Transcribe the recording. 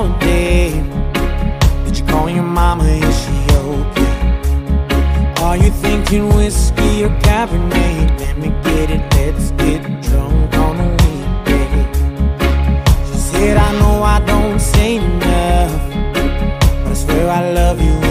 holiday. Did you call your mama, is she okay? Are you thinking whiskey or Cabernet? Let me get it, let's get drunk on a weekday. She said, I know I don't say enough, but I swear I love you